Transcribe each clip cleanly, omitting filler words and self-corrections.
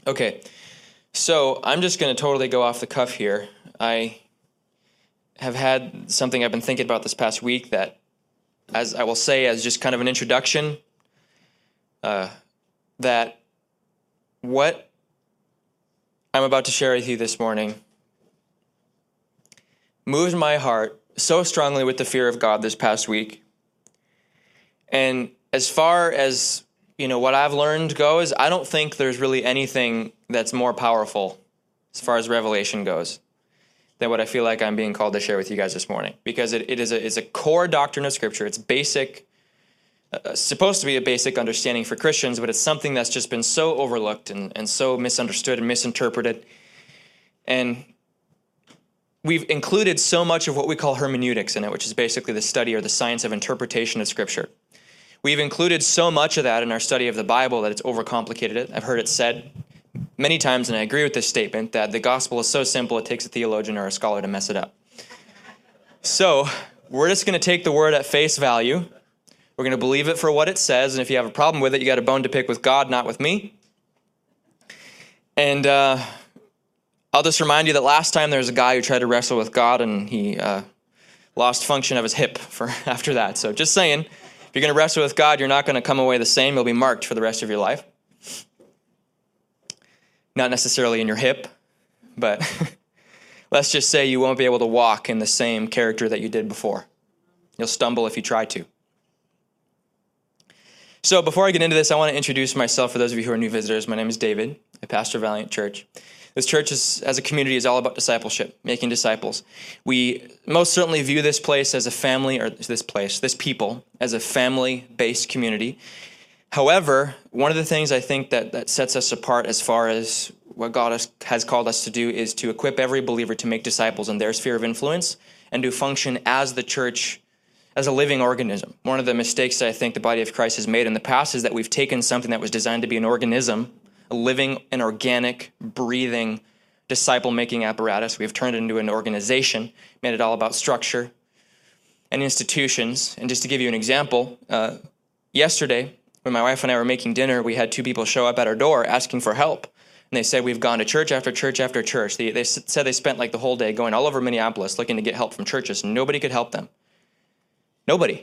Okay, so I'm just going to totally go off the cuff here. I have had something I've been thinking about this past week that, as I will say, as just kind of an introduction, that what I'm about to share with you this morning moved my heart so strongly with the fear of God this past week. And as far as what I've learned goes, I don't think there's really anything that's more powerful as far as revelation goes than what I feel like I'm being called to share with you guys this morning. Because it's a core doctrine of Scripture. It's basic, supposed to be a basic understanding for Christians, but it's something that's just been so overlooked and so misunderstood and misinterpreted. And we've included so much of what we call hermeneutics in it, which is basically the study or the science of interpretation of Scripture. We've included so much of that in our study of the Bible that it's overcomplicated it. I've heard it said many times, and I agree with this statement, that the gospel is so simple it takes a theologian or a scholar to mess it up. So we're just going to take the word at face value. We're going to believe it for what it says, and if you have a problem with it, you got a bone to pick with God, not with me. And I'll just remind you that last time there was a guy who tried to wrestle with God, and he lost function of his hip after that. So just saying, if you're going to wrestle with God, you're not going to come away the same. You'll be marked for the rest of your life. Not necessarily in your hip, but let's just say you won't be able to walk in the same character that you did before. You'll stumble if you try to. So before I get into this, I want to introduce myself for those of you who are new visitors. My name is David. I pastor Valiant Church. This church, as a community, is all about discipleship, making disciples. We most certainly view this place as a family, or this people, as a family-based community. However, one of the things I think that sets us apart as far as what God has called us to do is to equip every believer to make disciples in their sphere of influence and to function as the church, as a living organism. One of the mistakes that I think the body of Christ has made in the past is that we've taken something that was designed to be an organism, a living and organic, breathing, disciple-making apparatus. We've turned it into an organization, made it all about structure and institutions. And just to give you an example, yesterday, when my wife and I were making dinner, we had two people show up at our door asking for help. And they said, we've gone to church after church after church. They said they spent like the whole day going all over Minneapolis looking to get help from churches. Nobody could help them. Nobody.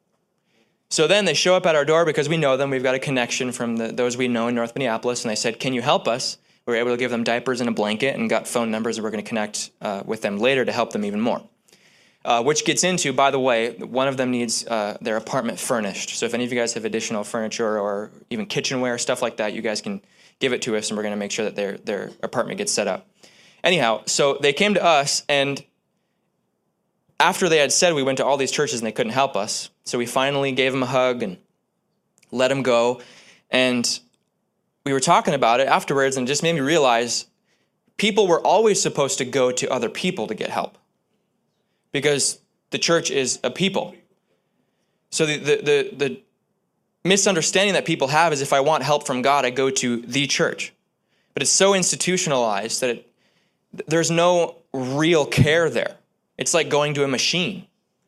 So then they show up at our door because we know them. We've got a connection from those we know in North Minneapolis. And they said, can you help us? We were able to give them diapers and a blanket and got phone numbers, and we're going to connect with them later to help them even more. Which gets into, by the way, one of them needs their apartment furnished. So if any of you guys have additional furniture or even kitchenware, stuff like that, you guys can give it to us, and we're going to make sure that their apartment gets set up. Anyhow, so they came to us, and after they had said we went to all these churches and they couldn't help us, so we finally gave them a hug and let them go. And we were talking about it afterwards, and it just made me realize people were always supposed to go to other people to get help because the church is a people. So the misunderstanding that people have is if I want help from God, I go to the church. But it's so institutionalized that there's no real care there. It's like going to a machine.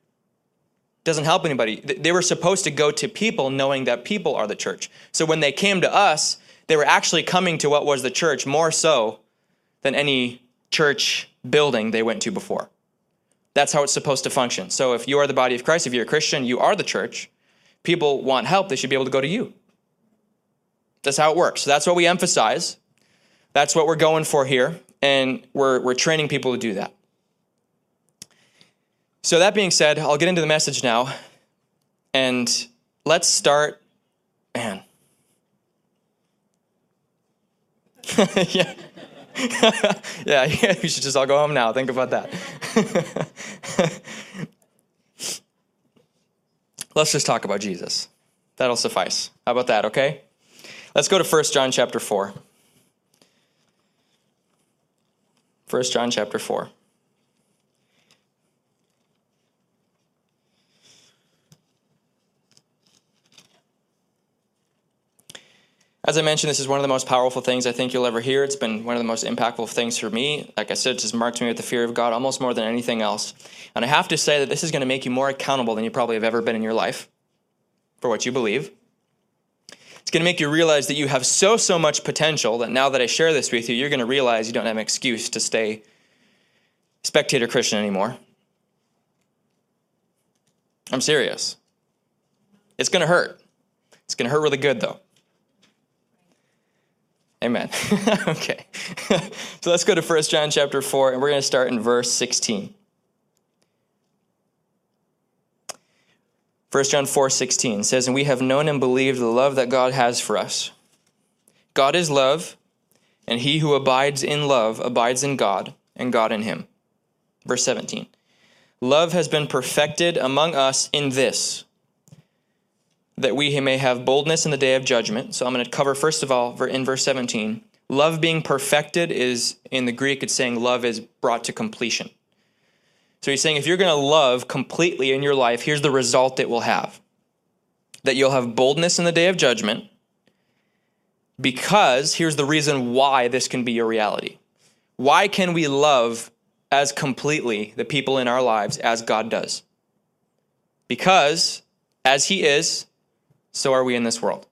It doesn't help anybody. They were supposed to go to people knowing that people are the church. So when they came to us, they were actually coming to what was the church more so than any church building they went to before. That's how it's supposed to function. So if you are the body of Christ, if you're a Christian, you are the church. People want help, they should be able to go to you. That's how it works. So that's what we emphasize. That's what we're going for here. And we're training people to do that. So that being said, I'll get into the message now. And let's start, man. Yeah. Yeah, we should just all go home now. Think about that. Let's just talk about Jesus. That'll suffice. How about that, okay? Let's go to 1 John chapter 4. 1 John chapter 4. As I mentioned, this is one of the most powerful things I think you'll ever hear. It's been one of the most impactful things for me. Like I said, it just marked me with the fear of God almost more than anything else. And I have to say that this is going to make you more accountable than you probably have ever been in your life for what you believe. It's going to make you realize that you have so much potential that now that I share this with you, you're going to realize you don't have an excuse to stay spectator Christian anymore. I'm serious. It's going to hurt. It's going to hurt really good, though. Amen. Okay. So let's go to 1 John chapter 4, and we're going to start in verse 16. 1 John 4:16 says, "And we have known and believed the love that God has for us. God is love, and he who abides in love abides in God, and God in him." Verse 17, "Love has been perfected among us in this, that we may have boldness in the day of judgment." So I'm going to cover, first of all, in verse 17, love being perfected is, in the Greek, it's saying love is brought to completion. So he's saying if you're going to love completely in your life, here's the result it will have. That you'll have boldness in the day of judgment, because here's the reason why this can be your reality. Why can we love as completely the people in our lives as God does? Because as he is, so are we in this world.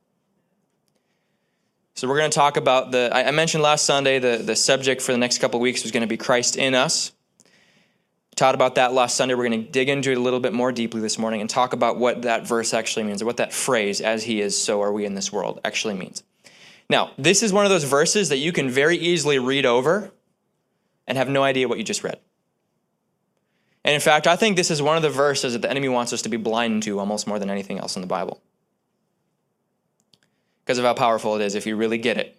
So we're going to talk about I mentioned last Sunday the subject for the next couple of weeks was going to be Christ in us. Taught about that last Sunday. We're going to dig into it a little bit more deeply this morning and talk about what that verse actually means, or what that phrase, as he is, so are we in this world, actually means. Now, this is one of those verses that you can very easily read over and have no idea what you just read. And in fact, I think this is one of the verses that the enemy wants us to be blind to almost more than anything else in the Bible, because of how powerful it is if you really get it.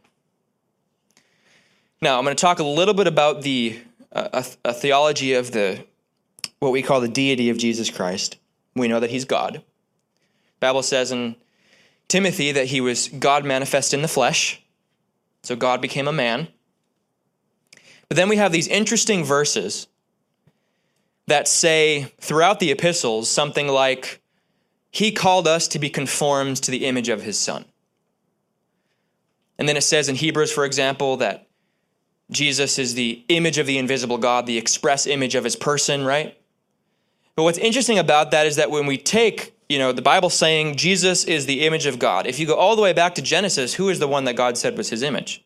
Now, I'm going to talk a little bit about a theology of what we call the deity of Jesus Christ. We know that he's God. The Bible says in Timothy that he was God manifest in the flesh. So God became a man. But then we have these interesting verses that say throughout the epistles something like, he called us to be conformed to the image of his Son. And then it says in Hebrews, for example, that Jesus is the image of the invisible God, the express image of his person, right? But what's interesting about that is that when we take, the Bible saying Jesus is the image of God, if you go all the way back to Genesis, who is the one that God said was his image?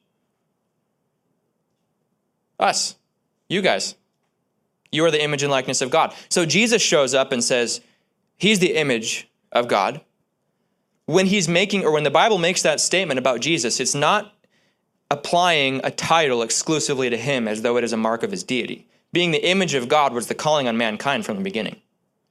Us. You guys. You are the image and likeness of God. So Jesus shows up and says, he's the image of God. When when the Bible makes that statement about Jesus, it's not applying a title exclusively to him as though it is a mark of his deity. Being the image of God was the calling on mankind from the beginning.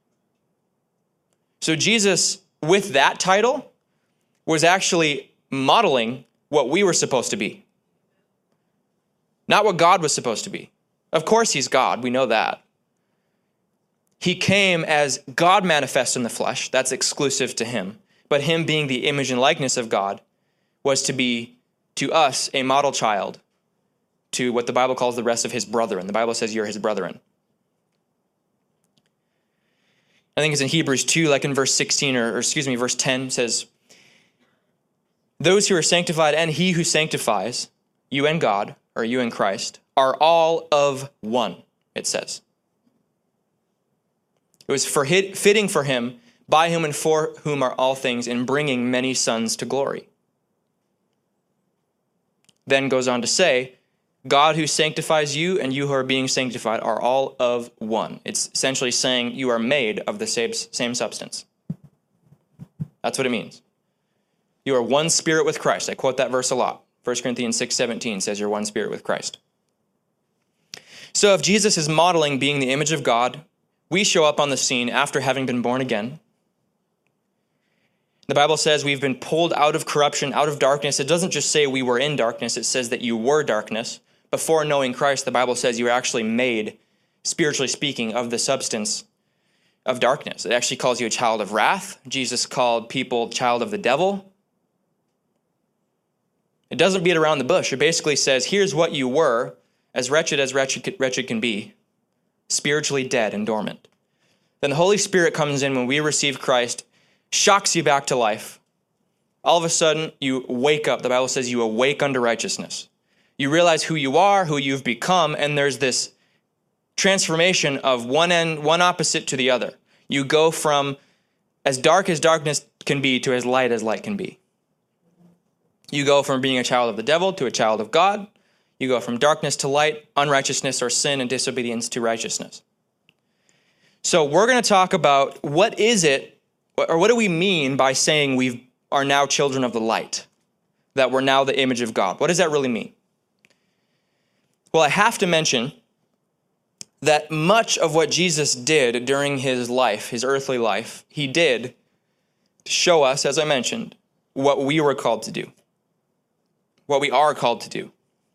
So Jesus, with that title, was actually modeling what we were supposed to be, not what God was supposed to be. Of course he's God, we know that. He came as God manifest in the flesh, that's exclusive to him. But him being the image and likeness of God was to be, to us, a model child to what the Bible calls the rest of his brethren. The Bible says you're his brethren. I think it's in Hebrews 2, like in verse 16, verse 10 says, those who are sanctified and he who sanctifies, you and God, or you and Christ, are all of one, it says. It was fitting for him, by whom and for whom are all things, in bringing many sons to glory. Then goes on to say, God who sanctifies you and you who are being sanctified are all of one. It's essentially saying you are made of the same substance. That's what it means. You are one spirit with Christ. I quote that verse a lot. 1 Corinthians 6:17 says you're one spirit with Christ. So if Jesus is modeling being the image of God, we show up on the scene after having been born again. The Bible says we've been pulled out of corruption, out of darkness. It doesn't just say we were in darkness. It says that you were darkness. Before knowing Christ, the Bible says you were actually made, spiritually speaking, of the substance of darkness. It actually calls you a child of wrath. Jesus called people child of the devil. It doesn't beat around the bush. It basically says, here's what you were, as wretched can be, spiritually dead and dormant. Then the Holy Spirit comes in when we receive Christ, shocks you back to life. All of a sudden, you wake up. The Bible says you awake unto righteousness. You realize who you are, who you've become, and there's this transformation of one opposite to the other. You go from as dark as darkness can be to as light can be. You go from being a child of the devil to a child of God. You go from darkness to light, unrighteousness or sin and disobedience to righteousness. So we're going to talk about what is it, or what do we mean by saying we are now children of the light, that we're now the image of God? What does that really mean? Well, I have to mention that much of what Jesus did during his life, his earthly life, he did to show us, as I mentioned, what we were called to do, what we are called to do.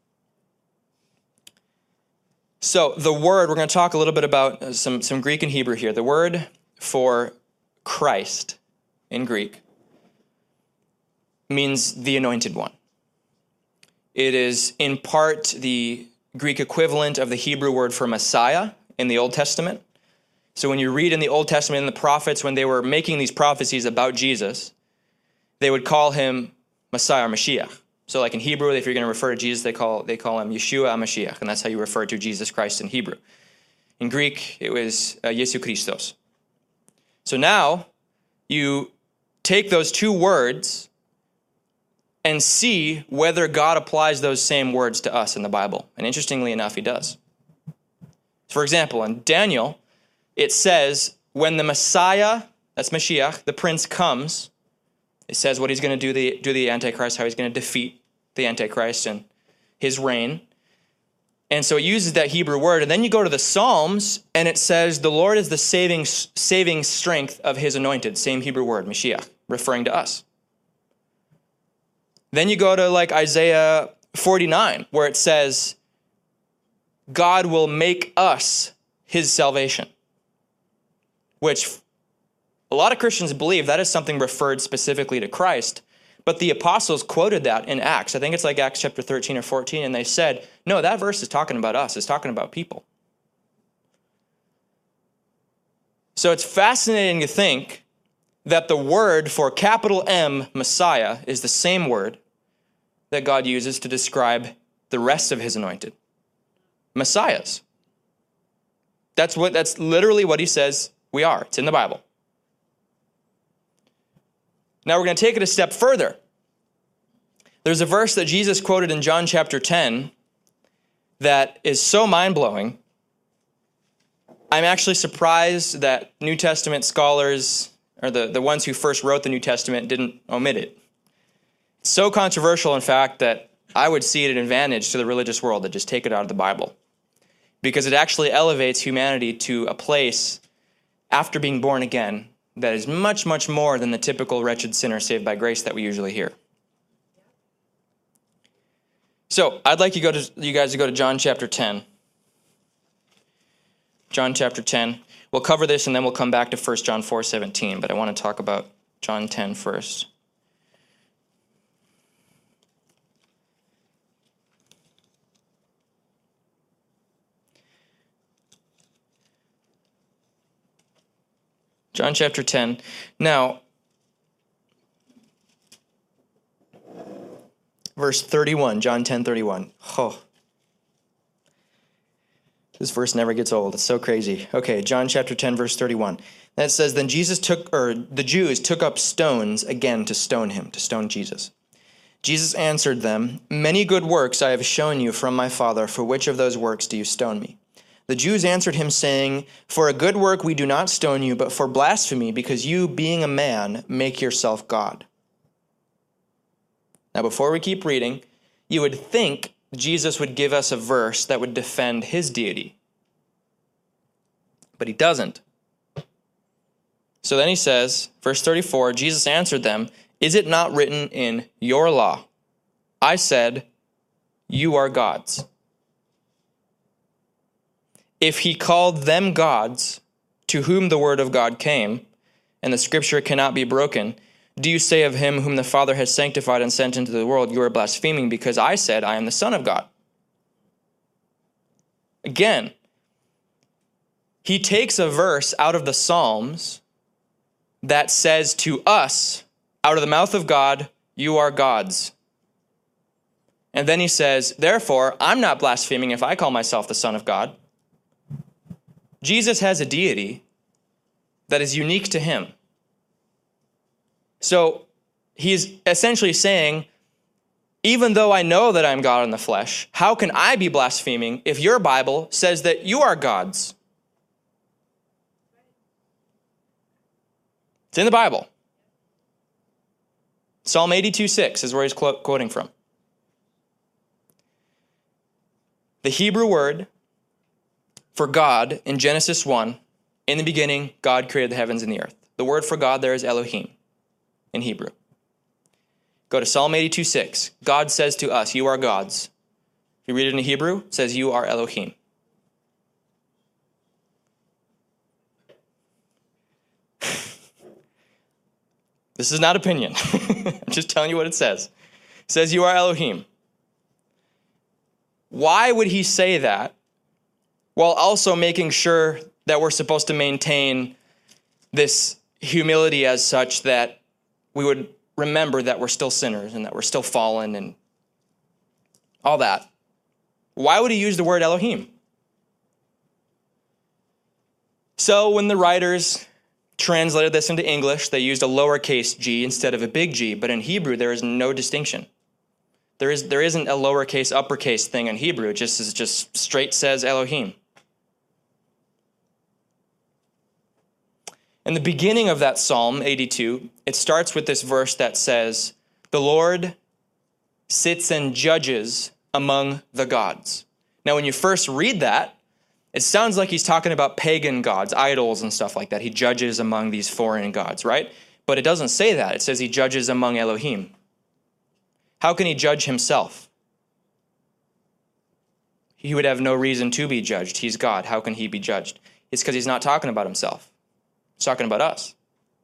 So the word, we're going to talk a little bit about some Greek and Hebrew here. The word for Christ in Greek means the anointed one. It is in part the Greek equivalent of the Hebrew word for Messiah in the Old Testament. So when you read in the Old Testament in the prophets, when they were making these prophecies about Jesus, they would call him Messiah or Mashiach. So like in Hebrew, if you're going to refer to Jesus, they call him Yeshua HaMashiach, and that's how you refer to Jesus Christ in Hebrew. In Greek, it was Yesu Christos. So now you take those two words and see whether God applies those same words to us in the Bible. And interestingly enough, he does. For example, in Daniel, it says, when the Messiah, that's Mashiach, the prince comes, it says what he's going to do the Antichrist, how he's going to defeat the Antichrist and his reign. And so it uses that Hebrew word. And then you go to the Psalms, and it says, the Lord is the saving strength of his anointed. Same Hebrew word, Mashiach, referring to us. Then you go to like Isaiah 49, where it says, God will make us his salvation, which a lot of Christians believe that is something referred specifically to Christ, but the apostles quoted that in Acts. I think it's like Acts chapter 13 or 14, and they said, no, that verse is talking about us. It's talking about people. So it's fascinating to think that the word for capital M, Messiah, is the same word that God uses to describe the rest of his anointed, Messiahs. That's literally what he says we are. It's in the Bible. Now we're going to take it a step further. There's a verse that Jesus quoted in John chapter 10 that is so mind-blowing. I'm actually surprised that New Testament scholars, or the ones who first wrote the New Testament, didn't omit it. It's so controversial, in fact, that I would see it an advantage to the religious world to just take it out of the Bible, because it actually elevates humanity to a place after being born again that is much, much more than the typical wretched sinner saved by grace that we usually hear. So I'd like you guys to go to John chapter 10. John chapter 10. We'll cover this and then we'll come back to 1 John 4:17, but I want to talk about John 10 first. John chapter 10. Now, verse 31, John 10:31. Oh, this verse never gets old. It's so crazy. Okay, John chapter 10, verse 31. That says, then the Jews took up stones again to stone him, to stone Jesus. Jesus answered them, many good works I have shown you from my Father. For which of those works do you stone me? The Jews answered him, saying, for a good work we do not stone you, but for blasphemy, because you, being a man, make yourself God. Now, before we keep reading, you would think Jesus would give us a verse that would defend his deity. But he doesn't. So then he says, verse 34, Jesus answered them, is it not written in your law? I said, you are gods. If he called them gods, to whom the word of God came, and the scripture cannot be broken, do you say of him whom the Father has sanctified and sent into the world, you are blaspheming, because I said I am the Son of God? Again, he takes a verse out of the Psalms that says to us, out of the mouth of God, you are gods. And then he says, therefore, I'm not blaspheming if I call myself the Son of God. Jesus has a deity that is unique to him. So he's essentially saying, Even though I know that I'm God in the flesh, how can I be blaspheming if your Bible says that you are gods? It's in the Bible. Psalm 82:6 is where he's quoting from. The Hebrew word for God in Genesis 1, in the beginning, God created the heavens and the earth. The word for God there is Elohim in Hebrew. Go to Psalm 82:6. God says to us, you are gods. If you read it in Hebrew, it says you are Elohim. This is not opinion. I'm just telling you what it says. It says you are Elohim. Why would he say that while also making sure that we're supposed to maintain this humility as such that we would remember that we're still sinners and that we're still fallen and all that? Why would he use the word Elohim? So when the writers translated this into English, they used a lowercase g instead of a big G, but in Hebrew there is no distinction. There isn't a lowercase uppercase thing in Hebrew. It just straight says Elohim. In the beginning of that Psalm 82, it starts with this verse that says, the Lord sits and judges among the gods. Now, when you first read that, it sounds like he's talking about pagan gods, idols and stuff like that. He judges among these foreign gods, right? But it doesn't say that. It says he judges among Elohim. How can he judge himself? He would have no reason to be judged. He's God. How can he be judged? It's because he's not talking about himself. He's talking about us.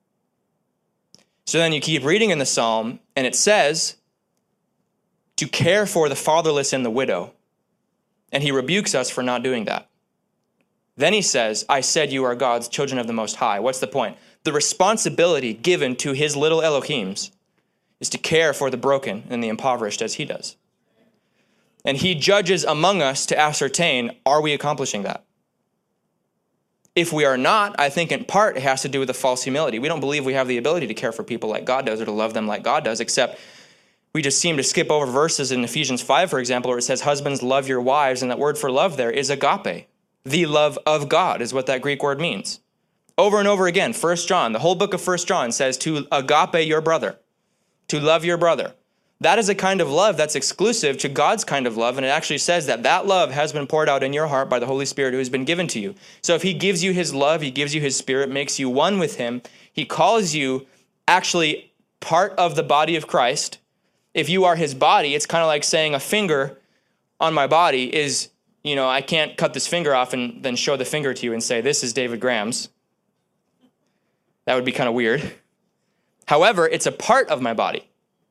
So then you keep reading in the Psalm, and it says to care for the fatherless and the widow. And he rebukes us for not doing that. Then he says, I said you are God's children of the Most High. What's the point? The responsibility given to his little Elohims is to care for the broken and the impoverished as he does. And he judges among us to ascertain, are we accomplishing that? If we are not, I think in part it has to do with a false humility. We don't believe we have the ability to care for people like God does or to love them like God does, except we just seem to skip over verses in Ephesians 5, for example, where it says, husbands, love your wives, and that word for love there is agape. The love of God is what that Greek word means. Over and over again, 1 John, the whole book of 1 John says to agape your brother, to love your brother. That is a kind of love that's exclusive to God's kind of love, and it actually says that that love has been poured out in your heart by the Holy Spirit who has been given to you. So if he gives you his love, he gives you his Spirit, makes you one with him, he calls you actually part of the body of Christ. If you are his body, it's kind of like saying a finger on my body is, I can't cut this finger off and then show the finger to you and say, this is David Graham's. That would be kind of weird. However, it's a part of my body.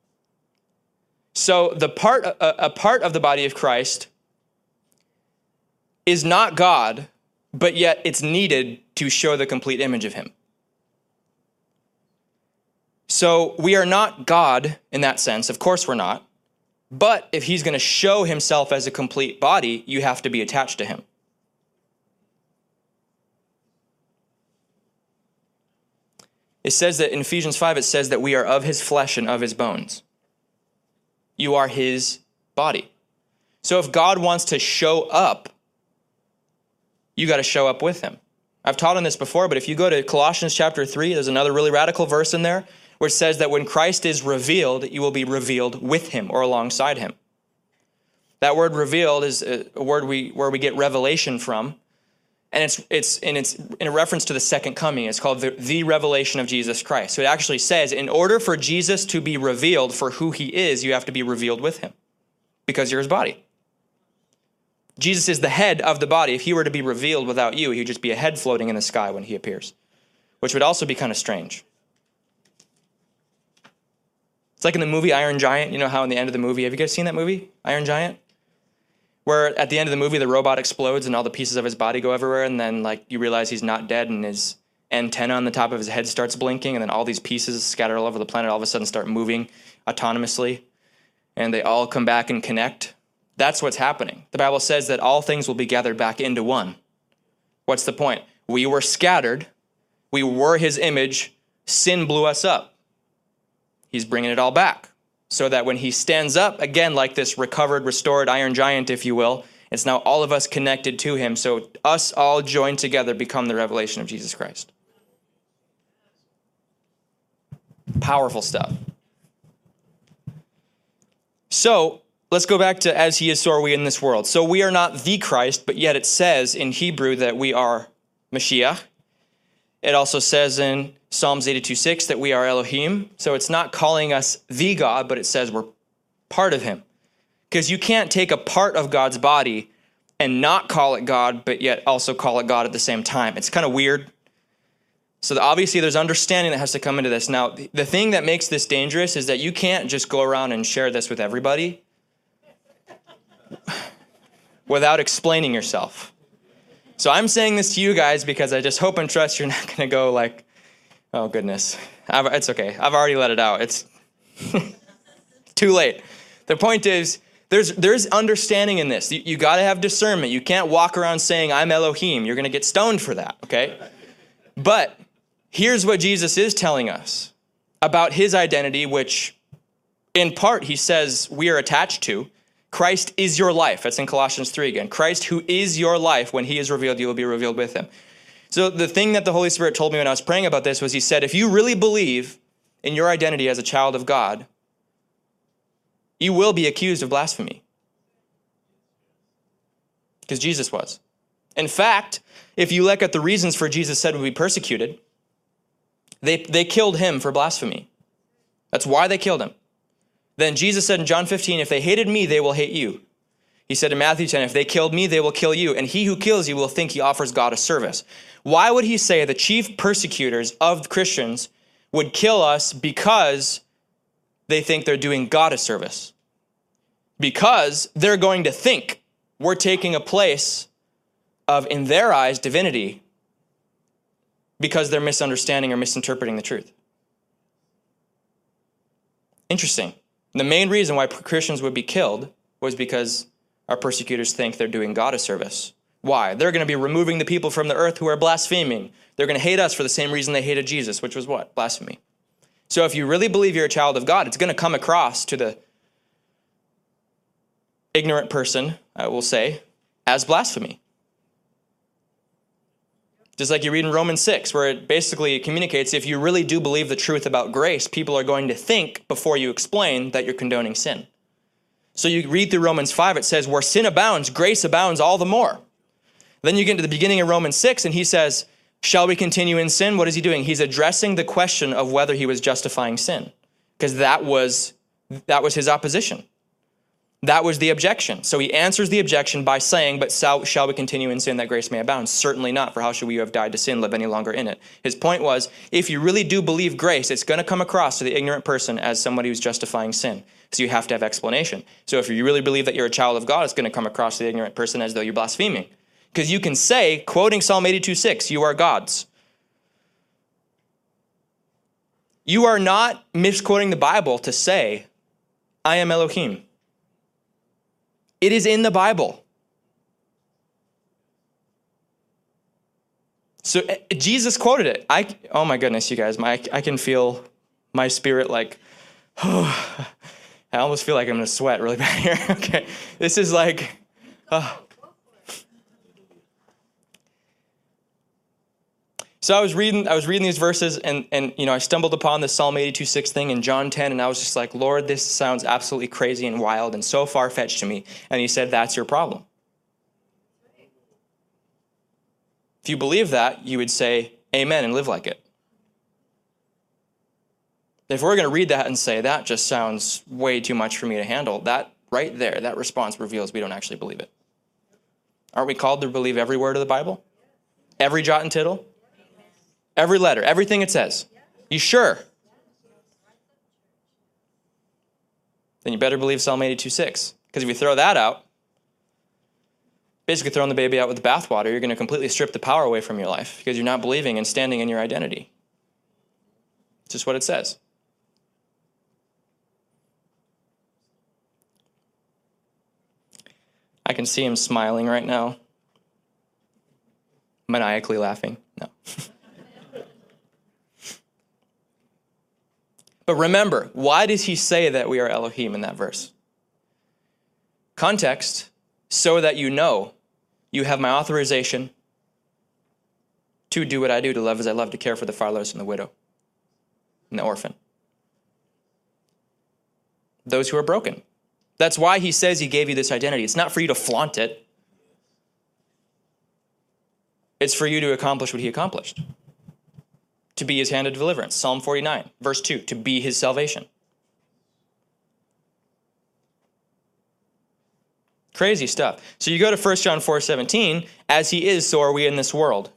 So a part of the body of Christ is not God, but yet it's needed to show the complete image of him. So we are not God in that sense. Of course we're not. But if he's going to show himself as a complete body, you have to be attached to him. It says that in Ephesians 5, it says that we are of his flesh and of his bones. You are his body. So if God wants to show up, you got to show up with him. I've taught on this before, but if you go to Colossians chapter 3, there's another really radical verse in there where it says that when Christ is revealed, you will be revealed with him or alongside him. That word revealed is a word where we get revelation from, and it's in a reference to the second coming. It's called the revelation of Jesus Christ. So it actually says, in order for Jesus to be revealed for who he is, you have to be revealed with him because you're his body. Jesus is the head of the body. If he were to be revealed without you, he'd just be a head floating in the sky when he appears, which would also be kind of strange. It's like in the movie Iron Giant. You know how in the end of the movie, have you guys seen that movie, Iron Giant? Where at the end of the movie, the robot explodes and all the pieces of his body go everywhere, and then you realize he's not dead, and his antenna on the top of his head starts blinking, and then all these pieces scattered all over the planet all of a sudden start moving autonomously, and they all come back and connect. That's what's happening. The Bible says that all things will be gathered back into one. What's the point? We were scattered. We were his image. Sin blew us up. He's bringing it all back. so that when he stands up, again, like this recovered, restored iron giant, if you will, it's now all of us connected to him. So us all joined together become the revelation of Jesus Christ. Powerful stuff. So let's go back to as he is, so are we in this world. So we are not the Christ, but yet it says in Hebrew that we are Mashiach. It also says in Psalms 82:6 that we are Elohim. So it's not calling us the God, but it says we're part of him. Because you can't take a part of God's body and not call it God, but yet also call it God at the same time. It's kind of weird. So obviously there's understanding that has to come into this. Now, the thing that makes this dangerous is that you can't just go around and share this with everybody without explaining yourself. So I'm saying this to you guys because I just hope and trust you're not going to go like, oh, goodness. It's okay. I've already let it out. It's too late. The point is, there's understanding in this. You got to have discernment. You can't walk around saying, I'm Elohim. You're going to get stoned for that, okay? But here's what Jesus is telling us about his identity, which in part he says we are attached to. Christ is your life. That's in Colossians 3 again. Christ, who is your life, when he is revealed, you will be revealed with him. So the thing that the Holy Spirit told me when I was praying about this was he said, if you really believe in your identity as a child of God, you will be accused of blasphemy. Because Jesus was. In fact, if you look at the reasons for Jesus said would be persecuted, they killed him for blasphemy. That's why they killed him. Then Jesus said in John 15, if they hated me, they will hate you. He said in Matthew 10, if they killed me, they will kill you. And he who kills you will think he offers God a service. Why would he say the chief persecutors of Christians would kill us because they think they're doing God a service? Because they're going to think we're taking a place of, in their eyes, divinity because they're misunderstanding or misinterpreting the truth. Interesting. The main reason why Christians would be killed was because our persecutors think they're doing God a service. Why? They're going to be removing the people from the earth who are blaspheming. They're going to hate us for the same reason they hated Jesus, which was what? Blasphemy. So if you really believe you're a child of God, it's going to come across to the ignorant person, I will say, as blasphemy. Just like you read in Romans 6, where it basically communicates if you really do believe the truth about grace, people are going to think before you explain that you're condoning sin. So you read through Romans 5, it says, where sin abounds, grace abounds all the more. Then you get into the beginning of Romans 6, and he says, shall we continue in sin? What is he doing? He's addressing the question of whether he was justifying sin, because that was his opposition. That was the objection. So he answers the objection by saying, but shall we continue in sin that grace may abound? Certainly not, for how should we who have died to sin live any longer in it? His point was, if you really do believe grace, it's going to come across to the ignorant person as somebody who's justifying sin. So you have to have explanation. So if you really believe that you're a child of God, it's going to come across to the ignorant person as though you're blaspheming. Because you can say, quoting Psalm 82:6, you are God's. You are not misquoting the Bible to say, I am Elohim. It is in the Bible. So Jesus quoted it. Oh my goodness, you guys, I can feel my spirit like, I almost feel like I'm going to sweat really bad here. Okay, this is like, So I was reading these verses and I stumbled upon the Psalm 82:6 thing in John 10, and I was just like, Lord, this sounds absolutely crazy and wild and so far-fetched to me. And he said, that's your problem. If you believe that, you would say amen and live like it. If we're going to read that and say, that just sounds way too much for me to handle, that right there, that response reveals we don't actually believe it. Aren't we called to believe every word of the Bible? Every jot and tittle? Every letter, everything it says. You sure? Then you better believe Psalm 82:6. Because if you throw that out, basically throwing the baby out with the bathwater, you're going to completely strip the power away from your life because you're not believing and standing in your identity. It's just what it says. I can see him smiling right now. Maniacally laughing. No. But remember, why does he say that we are Elohim in that verse? Context, so that you know you have my authorization to do what I do, to love as I love, to care for the fatherless and the widow and the orphan. Those who are broken. That's why he says he gave you this identity. It's not for you to flaunt it. It's for you to accomplish what he accomplished. To be his hand of deliverance. Psalm 49, verse 2, to be his salvation. Crazy stuff. So you go to 1 John 4:17, as he is, so are we in this world.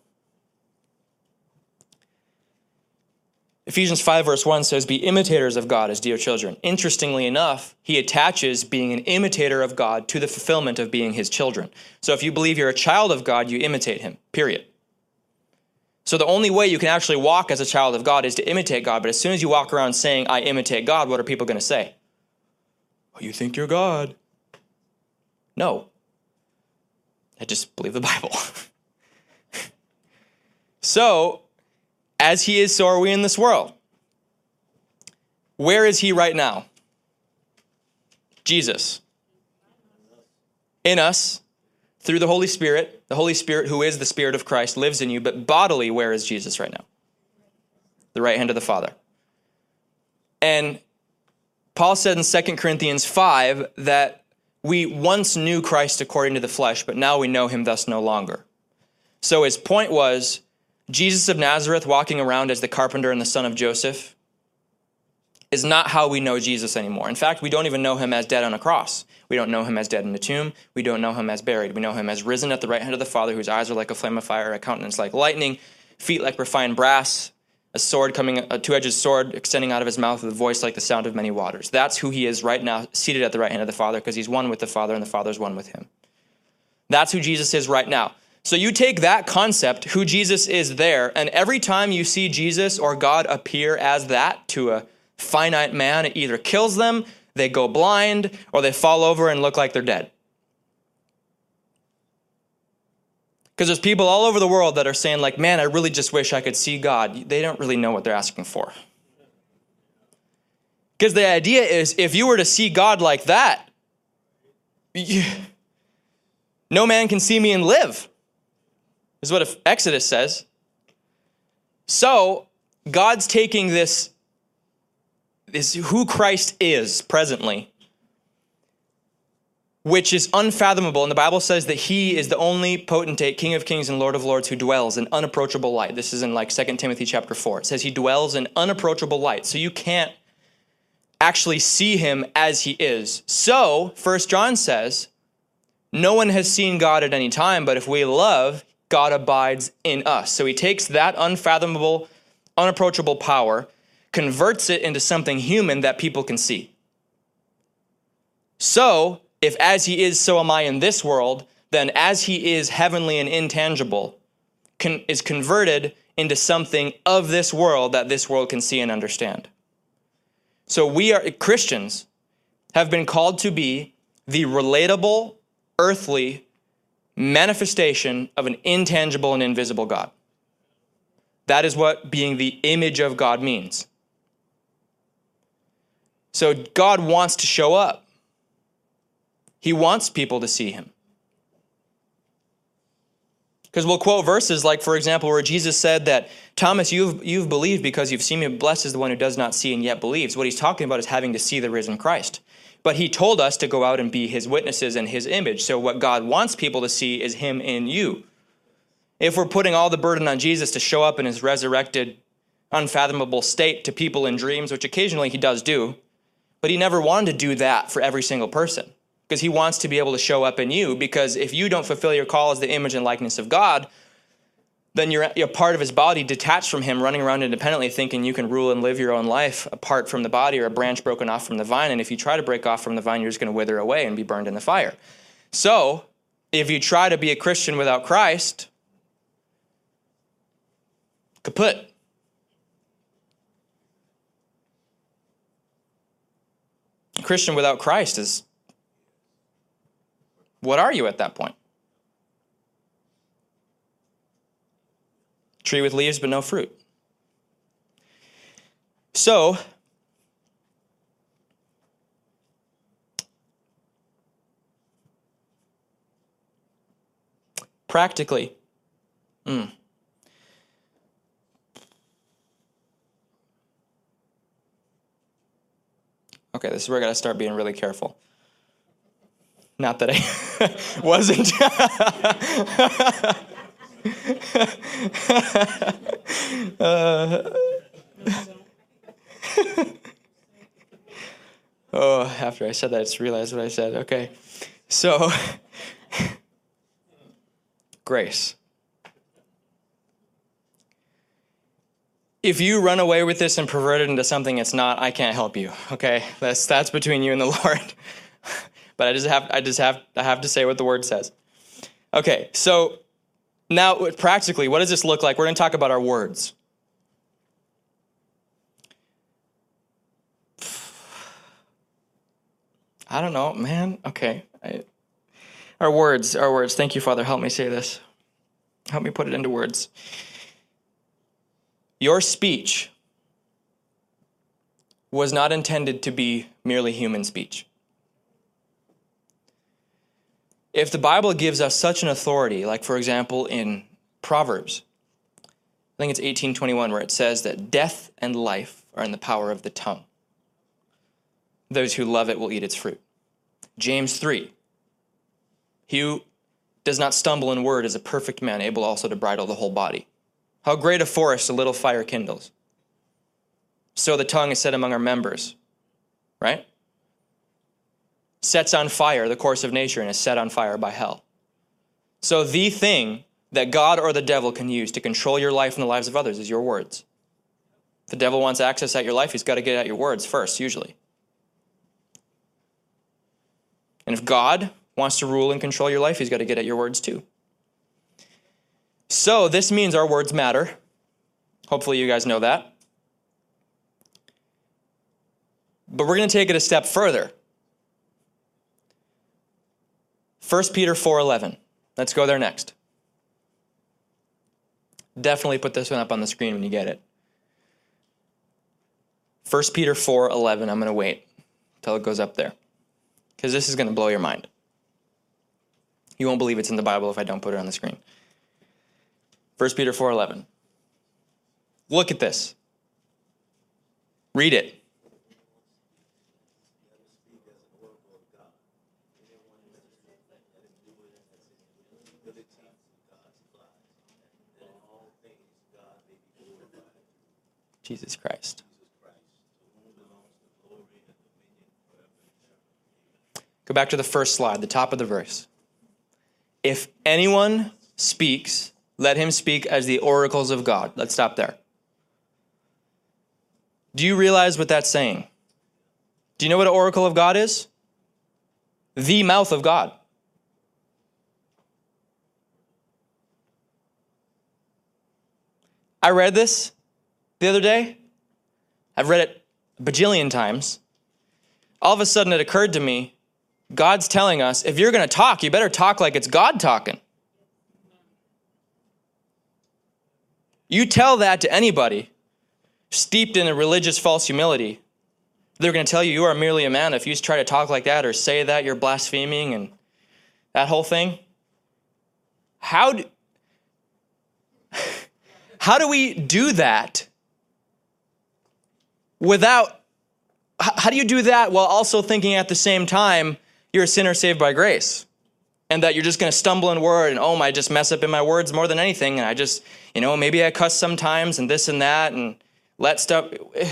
Ephesians 5 verse 1 says, be imitators of God as dear children. Interestingly enough, he attaches being an imitator of God to the fulfillment of being his children. So if you believe you're a child of God, you imitate him, period. So the only way you can actually walk as a child of God is to imitate God. But as soon as you walk around saying, I imitate God, what are people going to say? Oh, you think you're God. No. I just believe the Bible. So, as he is, so are we in this world. Where is he right now? Jesus. In us, through the Holy Spirit. The Holy Spirit, who is the Spirit of Christ, lives in you. But bodily, where is Jesus right now? The right hand of the Father. And Paul said in 2 Corinthians 5 that we once knew Christ according to the flesh, but now we know him thus no longer. So his point was, Jesus of Nazareth walking around as the carpenter and the son of Joseph is not how we know Jesus anymore. In fact, we don't even know him as dead on a cross. We don't know him as dead in the tomb. We don't know him as buried. We know him as risen at the right hand of the Father, whose eyes are like a flame of fire, a countenance like lightning, feet like refined brass, a two-edged sword extending out of his mouth with a voice like the sound of many waters. That's who he is right now, seated at the right hand of the Father, because he's one with the Father and the Father is one with him. That's who Jesus is right now. So you take that concept, who Jesus is there, and every time you see Jesus or God appear as that to a finite man, it either kills them, they go blind, or they fall over and look like they're dead. Because there's people all over the world that are saying like, man, I really just wish I could see God. They don't really know what they're asking for. Because the idea is, if you were to see God like that, no man can see me and live. Is what Exodus says. So God's taking this who Christ is presently, which is unfathomable. And the Bible says that he is the only potentate, King of kings and Lord of lords, who dwells in unapproachable light. This is in like 2 Timothy chapter 4. It says he dwells in unapproachable light. So you can't actually see him as he is. So 1 John says, no one has seen God at any time, but if we love, God abides in us. So he takes that unfathomable, unapproachable power, converts it into something human that people can see. So, if as he is, so am I in this world, then as he is heavenly and intangible, is converted into something of this world that this world can see and understand. So Christians have been called to be the relatable, earthly manifestation of an intangible and invisible God. That is what being the image of God means. So God wants to show up. He wants people to see him. Because we'll quote verses like, for example, where Jesus said that, Thomas, you've believed because you've seen me. Blessed is the one who does not see and yet believes. What he's talking about is having to see the risen Christ. But he told us to go out and be his witnesses in his image. So what God wants people to see is him in you. If we're putting all the burden on Jesus to show up in his resurrected, unfathomable state to people in dreams, which occasionally he does do, but he never wanted to do that for every single person, because he wants to be able to show up in you. Because if you don't fulfill your call as the image and likeness of God, then you're part of his body detached from him, running around independently, thinking you can rule and live your own life apart from the body, or a branch broken off from the vine. And if you try to break off from the vine, you're just going to wither away and be burned in the fire. So if you try to be a Christian without Christ, kaput. A Christian without Christ is, what are you at that point? Tree with leaves but no fruit. So, practically. Okay, this is where I got to start being really careful. Not that I wasn't. After I said that, I just realized what I said. Okay, so grace. If you run away with this and pervert it into something it's not, I can't help you. Okay, that's between you and the Lord. But I have to say what the word says. Okay, so now practically, what does this look like? We're going to talk about our words. I don't know, man. Okay, our words. Thank you, Father. Help me say this. Help me put it into words. Your speech was not intended to be merely human speech. If the Bible gives us such an authority, like for example in Proverbs, I think it's 18:21, where it says that death and life are in the power of the tongue. Those who love it will eat its fruit. James 3, he who does not stumble in word is a perfect man, able also to bridle the whole body. How great a forest a little fire kindles. So the tongue is set among our members, right? Sets on fire the course of nature and is set on fire by hell. So the thing that God or the devil can use to control your life and the lives of others is your words. If the devil wants access at your life, he's got to get at your words first, usually. And if God wants to rule and control your life, he's got to get at your words too. So this means our words matter. Hopefully you guys know that. But we're going to take it a step further. 1 Peter 4:11. Let's go there next. Definitely put this one up on the screen when you get it. 1 Peter 4:11. I'm going to wait until it goes up there, because this is going to blow your mind. You won't believe it's in the Bible if I don't put it on the screen. 1 Peter 4:11. Look at this. Read it. Jesus Christ. Go back to the first slide, the top of the verse. If anyone speaks, let him speak as the oracles of God. Let's stop there. Do you realize what that's saying? Do you know what an oracle of God is? The mouth of God. I read this the other day. I've read it a bajillion times. All of a sudden it occurred to me, God's telling us, if you're going to talk, you better talk like it's God talking. You tell that to anybody steeped in a religious false humility, they're going to tell you you are merely a man. If you try to talk like that or say that, you're blaspheming and that whole thing. How do we do that without, how do you do that while also thinking at the same time you're a sinner saved by grace? And that you're just going to stumble in word and, I just mess up in my words more than anything. And I just, maybe I cuss sometimes and this and that and let stuff.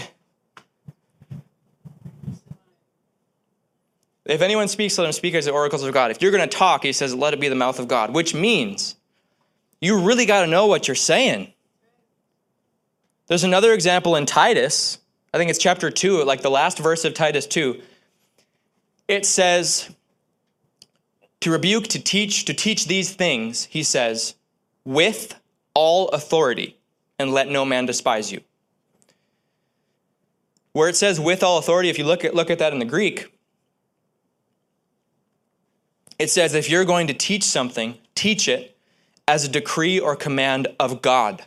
If anyone speaks, let him speak as the oracles of God. If you're going to talk, he says, let it be the mouth of God, which means you really got to know what you're saying. There's another example in Titus. I think it's chapter 2, like the last verse of Titus 2. It says, to rebuke, to teach these things, he says, with all authority, and let no man despise you. Where it says with all authority, if you look at that in the Greek, it says if you're going to teach something, teach it as a decree or command of God.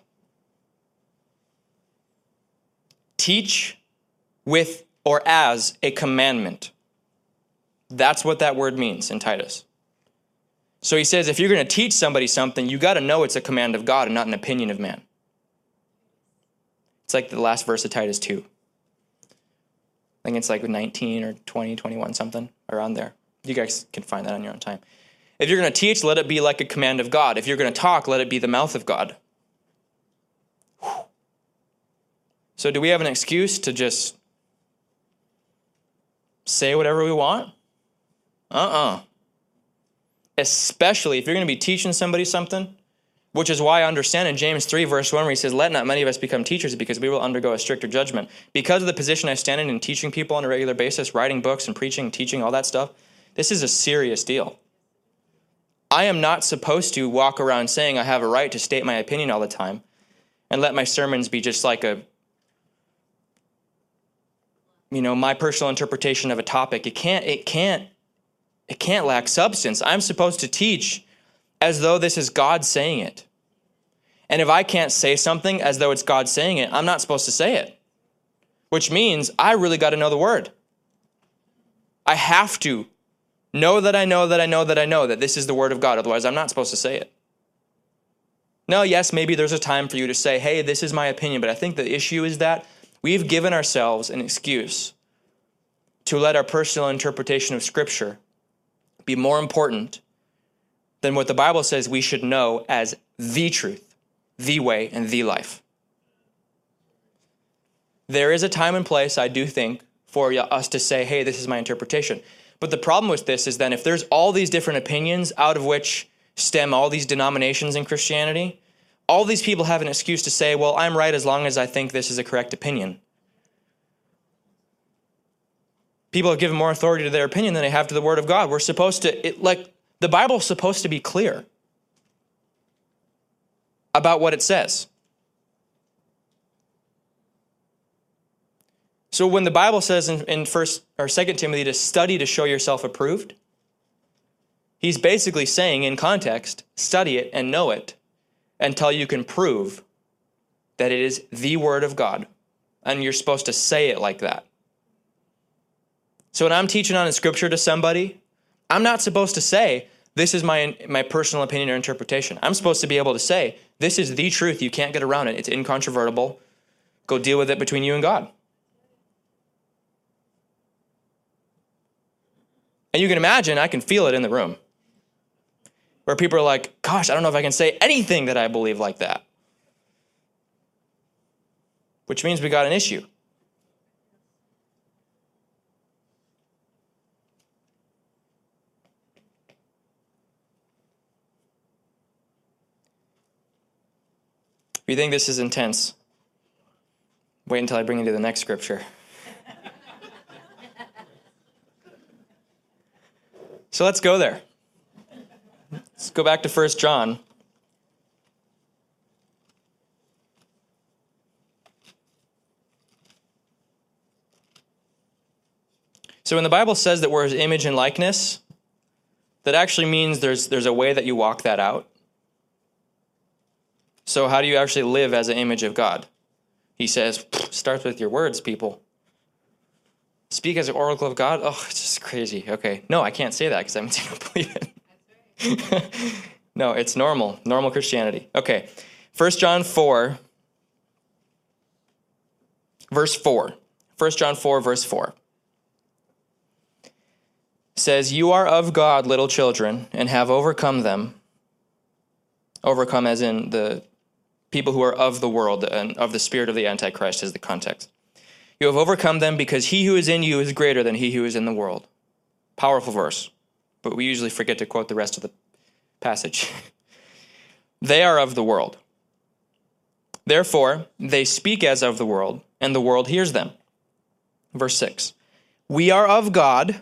Teach with or as a commandment. That's what that word means in Titus. So he says, if you're going to teach somebody something, you got to know it's a command of God and not an opinion of man. It's like the last verse of Titus 2. I think it's like 19 or 20, 21, something around there. You guys can find that on your own time. If you're going to teach, let it be like a command of God. If you're going to talk, let it be the mouth of God. Whew. So do we have an excuse to just say whatever we want? Especially if you're going to be teaching somebody something, which is why I understand in James 3, verse 1, where he says, let not many of us become teachers because we will undergo a stricter judgment. Because of the position I stand in teaching people on a regular basis, writing books and preaching, teaching, all that stuff, this is a serious deal. I am not supposed to walk around saying I have a right to state my opinion all the time and let my sermons be just like my personal interpretation of a topic. It can't lack substance. I'm supposed to teach as though this is God saying it. And if I can't say something as though it's God saying it, I'm not supposed to say it. Which means I really got to know the word. I have to know that I know that this is the word of God. Otherwise, I'm not supposed to say it. No, yes, maybe there's a time for you to say, hey, this is my opinion. But I think the issue is that we've given ourselves an excuse to let our personal interpretation of Scripture be more important than what the Bible says we should know as the truth, the way, and the life. There is a time and place, I do think, for us to say, hey, this is my interpretation. But the problem with this is then if there's all these different opinions out of which stem all these denominations in Christianity, all these people have an excuse to say, well, I'm right as long as I think this is a correct opinion. People have given more authority to their opinion than they have to the Word of God. We're supposed to, the Bible's supposed to be clear about what it says. So when the Bible says in 2 Timothy to study to show yourself approved, he's basically saying in context, study it and know it until you can prove that it is the Word of God. And you're supposed to say it like that. So when I'm teaching on a scripture to somebody, I'm not supposed to say, this is my personal opinion or interpretation. I'm supposed to be able to say, this is the truth. You can't get around it. It's incontrovertible. Go deal with it between you and God. And you can imagine, I can feel it in the room, where people are like, gosh, I don't know if I can say anything that I believe like that. Which means we got an issue. If you think this is intense, wait until I bring you to the next scripture. So let's go there. Let's go back to 1 John. So when the Bible says that we're his image and likeness, that actually means there's a way that you walk that out. So how do you actually live as an image of God? He says, starts with your words, people. Speak as an oracle of God? Oh, it's just crazy. Okay. No, I can't say that because I don't believe it. No, it's normal Christianity. Okay. 1 John 4, verse 4. 1 John 4, verse 4. Says, you are of God, little children, and have overcome them. Overcome as in the people who are of the world and of the spirit of the Antichrist is the context. You have overcome them because he who is in you is greater than he who is in the world. Powerful verse, but we usually forget to quote the rest of the passage. They are of the world. Therefore, they speak as of the world, and the world hears them. Verse 6. We are of God.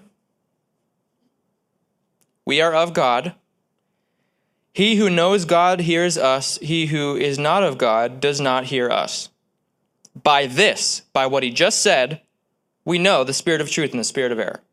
We are of God. He who knows God hears us. He who is not of God does not hear us. By this, by what he just said, we know the spirit of truth and the spirit of error.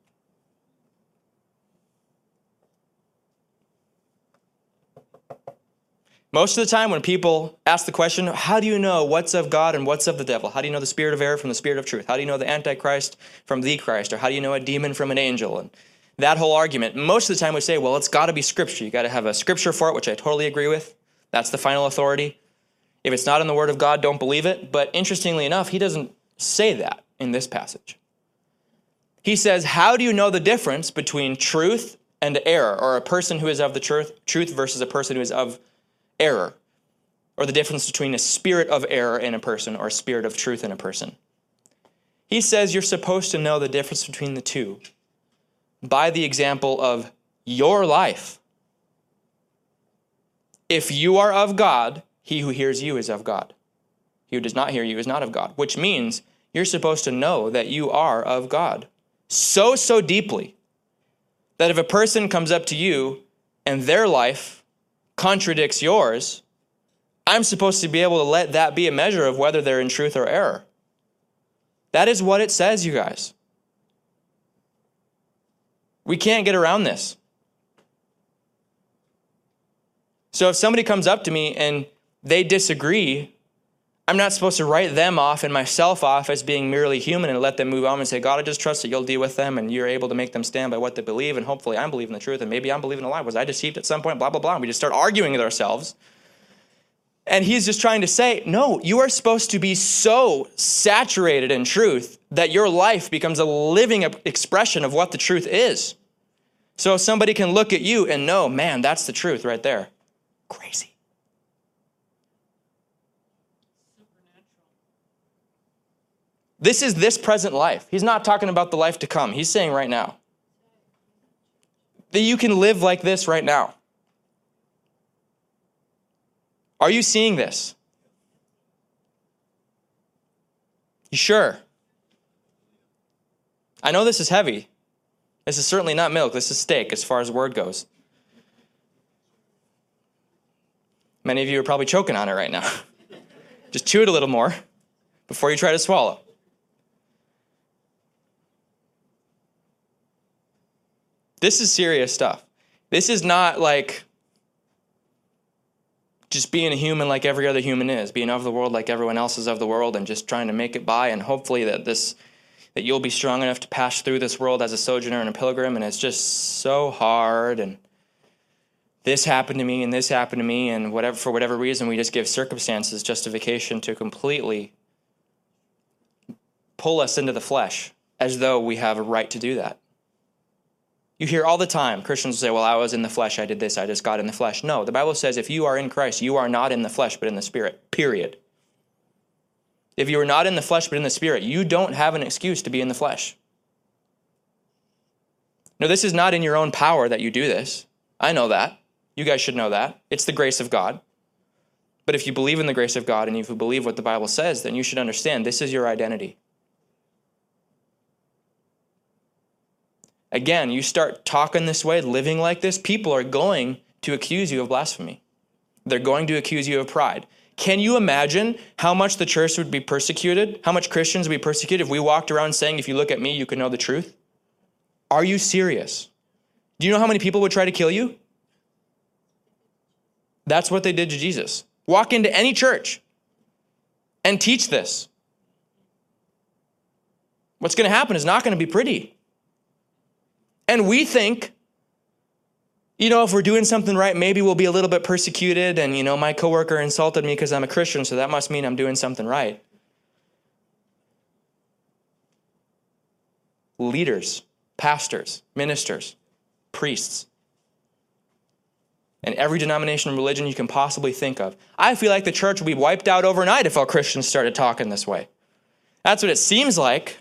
Most of the time when people ask the question, how do you know what's of God and what's of the devil? How do you know the spirit of error from the spirit of truth? How do you know the Antichrist from the Christ? Or how do you know a demon from an angel? And that whole argument, most of the time we say, well, it's got to be Scripture. You got to have a Scripture for it, which I totally agree with. That's the final authority. If it's not in the Word of God, don't believe it. But interestingly enough, he doesn't say that in this passage. He says, how do you know the difference between truth and error, or a person who is of the truth versus a person who is of error, or the difference between a spirit of error in a person or a spirit of truth in a person? He says you're supposed to know the difference between the two by the example of your life. If you are of God, he who hears you is of God. He who does not hear you is not of God, which means you're supposed to know that you are of God so deeply that if a person comes up to you and their life contradicts yours, I'm supposed to be able to let that be a measure of whether they're in truth or error. That is what it says, you guys. We can't get around this. So if somebody comes up to me and they disagree, I'm not supposed to write them off and myself off as being merely human and let them move on and say, God, I just trust that you'll deal with them and you're able to make them stand by what they believe, and hopefully I'm believing the truth and maybe I'm believing a lie. Was I deceived at some point? Blah, blah, blah. And we just start arguing with ourselves. And he's just trying to say, no, you are supposed to be so saturated in truth that your life becomes a living expression of what the truth is. So somebody can look at you and know, man, that's the truth right there. Crazy. This is this present life. He's not talking about the life to come. He's saying right now that you can live like this right now. Are you seeing this? You sure? I know this is heavy. This is certainly not milk. This is steak as far as word goes. Many of you are probably choking on it right now. Just chew it a little more before you try to swallow. This is serious stuff. This is not like just being a human like every other human is, being of the world like everyone else is of the world, and just trying to make it by, and hopefully that you'll be strong enough to pass through this world as a sojourner and a pilgrim, and it's just so hard, and this happened to me, and this happened to me, and for whatever reason, we just give circumstances justification to completely pull us into the flesh, as though we have a right to do that. You hear all the time, Christians say, well, I was in the flesh, I did this, I just got in the flesh. No, the Bible says if you are in Christ, you are not in the flesh, but in the Spirit, period. If you are not in the flesh, but in the Spirit, you don't have an excuse to be in the flesh. No, this is not in your own power that you do this. I know that. You guys should know that. It's the grace of God. But if you believe in the grace of God and if you believe what the Bible says, then you should understand this is your identity. Again, you start talking this way, living like this, people are going to accuse you of blasphemy. They're going to accuse you of pride. Can you imagine how much the church would be persecuted? How much Christians would be persecuted if we walked around saying, if you look at me, you can know the truth? Are you serious? Do you know how many people would try to kill you? That's what they did to Jesus. Walk into any church and teach this. What's going to happen is not going to be pretty. And we think, if we're doing something right, maybe we'll be a little bit persecuted. And, my coworker insulted me because I'm a Christian, so that must mean I'm doing something right. Leaders, pastors, ministers, priests, and every denomination and religion you can possibly think of. I feel like the church would be wiped out overnight if all Christians started talking this way. That's what it seems like.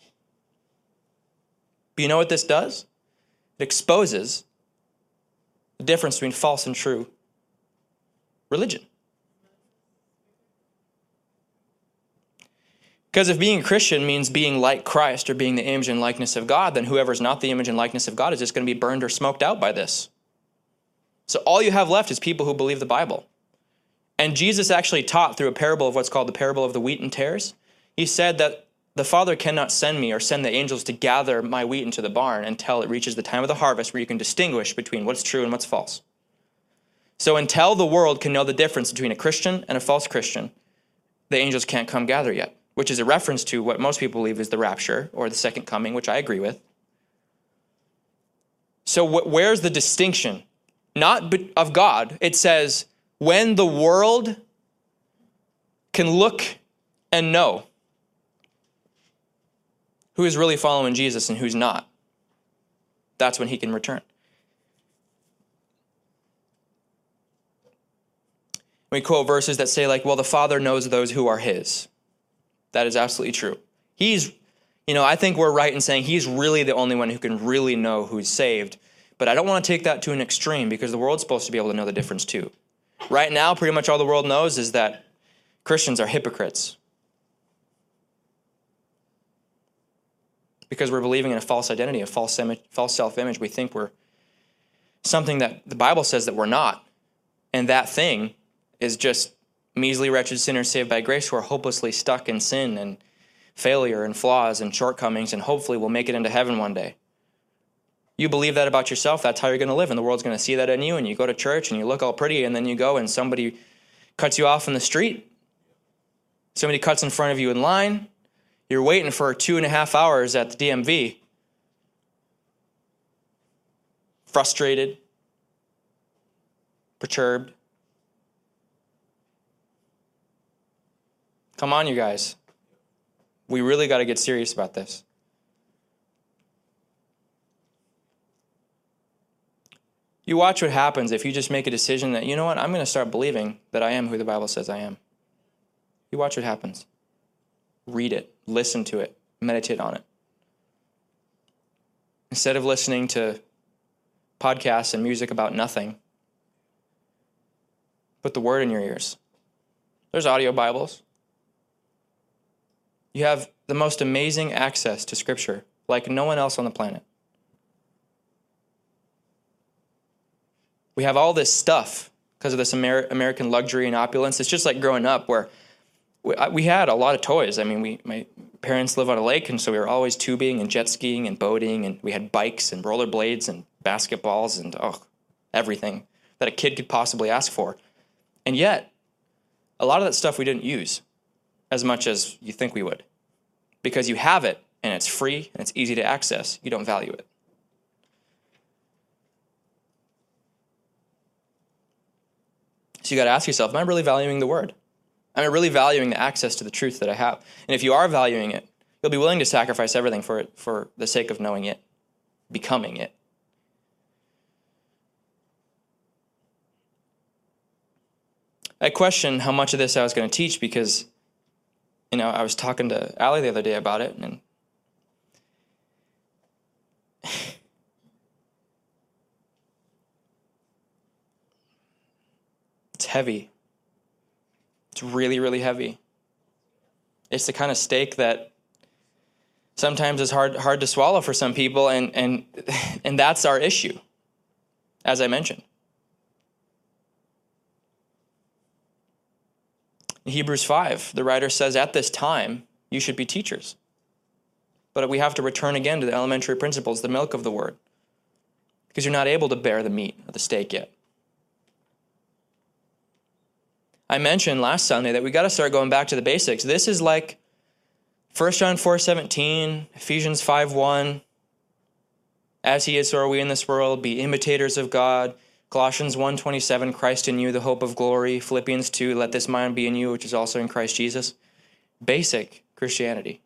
But you know what this does? It exposes the difference between false and true religion. Because if being a Christian means being like Christ or being the image and likeness of God, then whoever's not the image and likeness of God is just going to be burned or smoked out by this. So all you have left is people who believe the Bible. And Jesus actually taught through a parable of what's called the parable of the wheat and tares. He said that the Father cannot send me or send the angels to gather my wheat into the barn until it reaches the time of the harvest where you can distinguish between what's true and what's false. So until the world can know the difference between a Christian and a false Christian, the angels can't come gather yet, which is a reference to what most people believe is the rapture or the second coming, which I agree with. So where's the distinction? Not of God. It says, when the world can look and know who is really following Jesus and who's not, that's when he can return. We quote verses that say like, well, the Father knows those who are his. That is absolutely true. I think we're right in saying he's really the only one who can really know who's saved. But I don't want to take that to an extreme because the world's supposed to be able to know the difference too. Right now, pretty much all the world knows is that Christians are hypocrites. Because we're believing in a false identity, a false self-image. We think we're something that the Bible says that we're not. And that thing is just measly, wretched sinners saved by grace who are hopelessly stuck in sin and failure and flaws and shortcomings, and hopefully will make it into heaven one day. You believe that about yourself, that's how you're going to live, and the world's going to see that in you, and you go to church and you look all pretty, and then you go and somebody cuts you off in the street. Somebody cuts in front of you in line. You're waiting for 2.5 hours at the DMV. Frustrated, perturbed. Come on, you guys. We really got to get serious about this. You watch what happens if you just make a decision that, you know what, I'm going to start believing that I am who the Bible says I am. You watch what happens. Read it, listen to it, meditate on it. Instead of listening to podcasts and music about nothing, put the word in your ears. There's audio Bibles. You have the most amazing access to Scripture, like no one else on the planet. We have all this stuff because of this American luxury and opulence. It's just like growing up where we had a lot of toys. I mean, my parents live on a lake, and so we were always tubing and jet skiing and boating, and we had bikes and rollerblades and basketballs and everything that a kid could possibly ask for. And yet, a lot of that stuff we didn't use as much as you think we would. Because you have it, and it's free, and it's easy to access, you don't value it. So you got to ask yourself, am I really valuing the word? Am I really valuing the access to the truth that I have? And if you are valuing it, you'll be willing to sacrifice everything for it, for the sake of knowing it, becoming it. I questioned how much of this I was going to teach because, I was talking to Allie the other day about it, and it's heavy. It's really, really heavy. It's the kind of steak that sometimes is hard to swallow for some people, and that's our issue, as I mentioned. In Hebrews 5, the writer says, at this time, you should be teachers. But we have to return again to the elementary principles, the milk of the word, because you're not able to bear the meat of the steak yet. I mentioned last Sunday that we got to start going back to the basics. This is like 1 John 4:17, Ephesians 5:1, as he is, so are we in this world, be imitators of God. Colossians 1:27, Christ in you, the hope of glory. Philippians 2, let this mind be in you, which is also in Christ Jesus. Basic Christianity.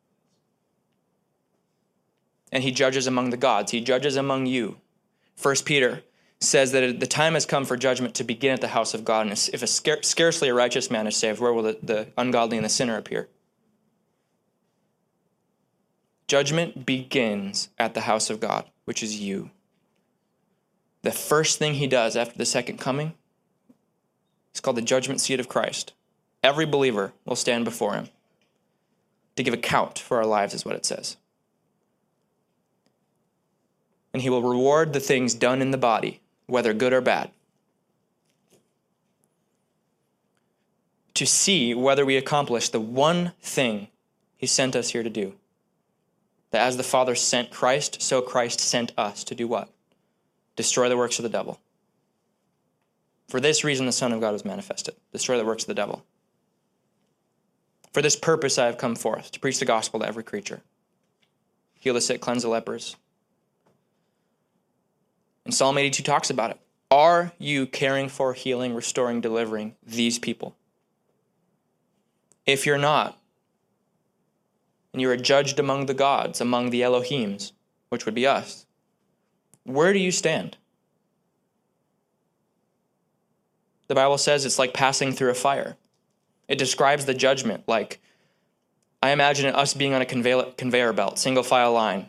And he judges among the gods. He judges among you. 1 Peter says that the time has come for judgment to begin at the house of God. And if scarcely a righteous man is saved, where will the ungodly and the sinner appear? Judgment begins at the house of God, which is you. The first thing he does after the second coming is called the judgment seat of Christ. Every believer will stand before him to give account for our lives, is what it says. And he will reward the things done in the body, whether good or bad, to see whether we accomplish the one thing he sent us here to do. That as the Father sent Christ, so Christ sent us to do what? Destroy the works of the devil. For this reason the Son of God was manifested. Destroy the works of the devil. For this purpose I have come forth, to preach the gospel to every creature. Heal the sick, cleanse the lepers. And Psalm 82 talks about it. Are you caring for, healing, restoring, delivering these people? If you're not, and you are judged among the gods, among the Elohims, which would be us, where do you stand? The Bible says it's like passing through a fire. It describes the judgment like, I imagine us being on a conveyor belt, single file line.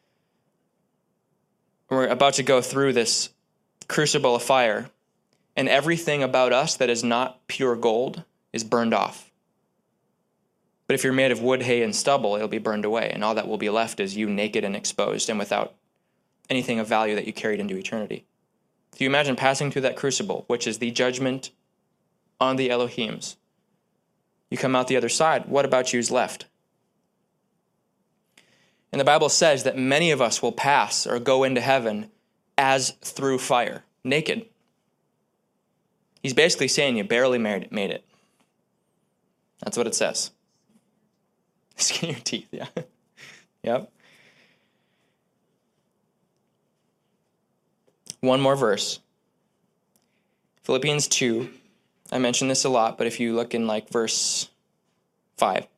We're about to go through this crucible of fire, and everything about us that is not pure gold is burned off. But if you're made of wood, hay, and stubble, it'll be burned away, and all that will be left is you naked and exposed and without anything of value that you carried into eternity. So you imagine passing through that crucible, which is the judgment on the Elohims. You come out the other side. What about you is left? And the Bible says that many of us will pass or go into heaven as through fire, naked. He's basically saying you barely made it. That's what it says. Skin your teeth, yeah. Yep. One more verse. Philippians 2. I mention this a lot, but if you look in like verse 5.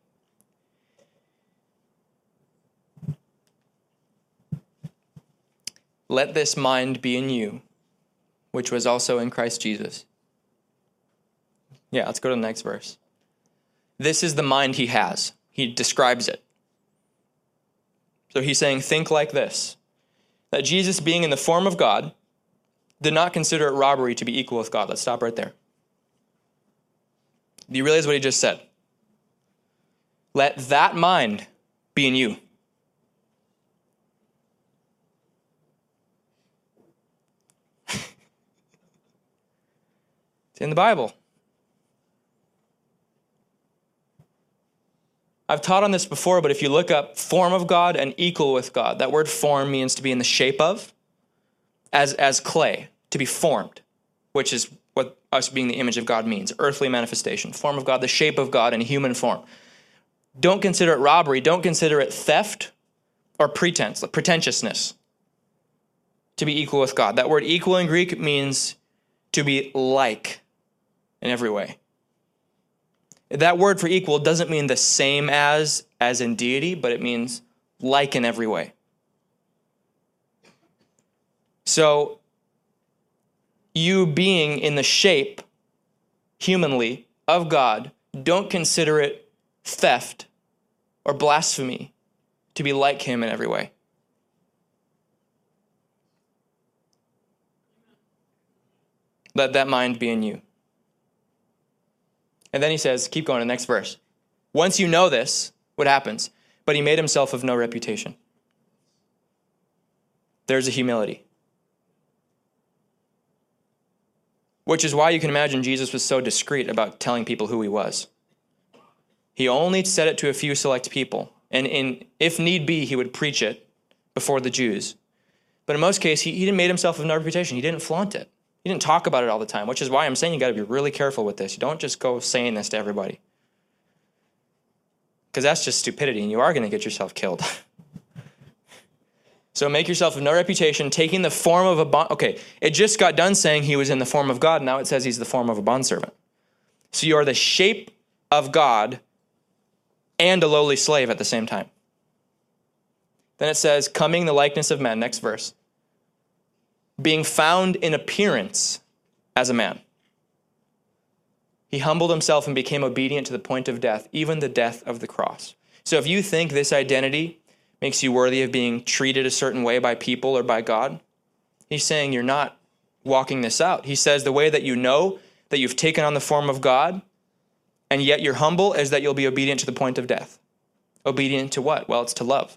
Let this mind be in you, which was also in Christ Jesus. Yeah, let's go to the next verse. This is the mind he has. He describes it. So he's saying, think like this, that Jesus, being in the form of God, did not consider it robbery to be equal with God. Let's stop right there. Do you realize what he just said? Let that mind be in you. It's in the Bible. I've taught on this before, but if you look up form of God and equal with God, that word form means to be in the shape of, as clay, to be formed, which is what us being the image of God means, earthly manifestation, form of God, the shape of God in human form. Don't consider it robbery. Don't consider it theft or pretense, pretentiousness, to be equal with God. That word equal in Greek means to be like in every way. That word for equal doesn't mean the same as in deity, but it means like in every way. So, you being in the shape, humanly, of God, don't consider it theft or blasphemy to be like him in every way. Let that mind be in you. And then he says, keep going to the next verse. Once you know this, what happens? But he made himself of no reputation. There's a humility. Which is why you can imagine Jesus was so discreet about telling people who he was. He only said it to a few select people. And if need be, he would preach it before the Jews. But in most cases, he didn't make himself of no reputation. He didn't flaunt it. He didn't talk about it all the time, which is why I'm saying you got to be really careful with this. You don't just go saying this to everybody. Because that's just stupidity, and you are going to get yourself killed. So make yourself of no reputation, taking the form of a bond. Okay, it just got done saying he was in the form of God. Now it says he's the form of a bondservant. So you are the shape of God and a lowly slave at the same time. Then it says, coming in the likeness of men. Next verse. Being found in appearance as a man. He humbled himself and became obedient to the point of death, even the death of the cross. So if you think this identity makes you worthy of being treated a certain way by people or by God, he's saying you're not walking this out. He says the way that you know that you've taken on the form of God and yet you're humble is that you'll be obedient to the point of death. Obedient to what? Well, it's to love.